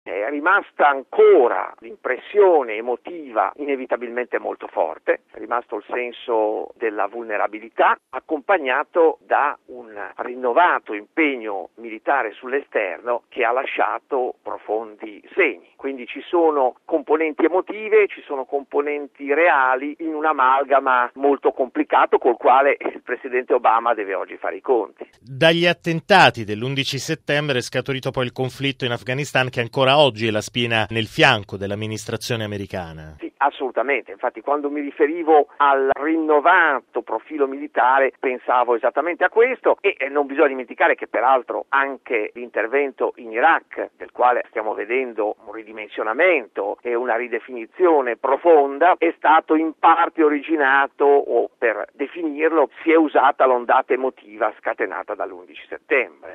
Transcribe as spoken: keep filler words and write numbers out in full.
È rimasta ancora l'impressione emotiva inevitabilmente molto forte, è rimasto il senso della vulnerabilità, accompagnato da un rinnovato impegno militare sull'esterno che ha lasciato profondi segni. Quindi ci sono componenti emotive, ci sono componenti reali in un amalgama molto complicato col quale il presidente Obama deve oggi fare i conti. Dagli attentati dell'undici settembre è scaturito poi il conflitto in Afghanistan, che ancora oggi è la spina nel fianco dell'amministrazione americana. Sì, assolutamente. Infatti quando mi riferivo al rinnovato profilo militare pensavo esattamente a questo e non bisogna dimenticare che peraltro anche l'intervento in Iraq, del quale stiamo vedendo un ridimensionamento e una ridefinizione profonda, è stato in parte originato, o per definirlo si è usata l'ondata emotiva scatenata dall'undici settembre.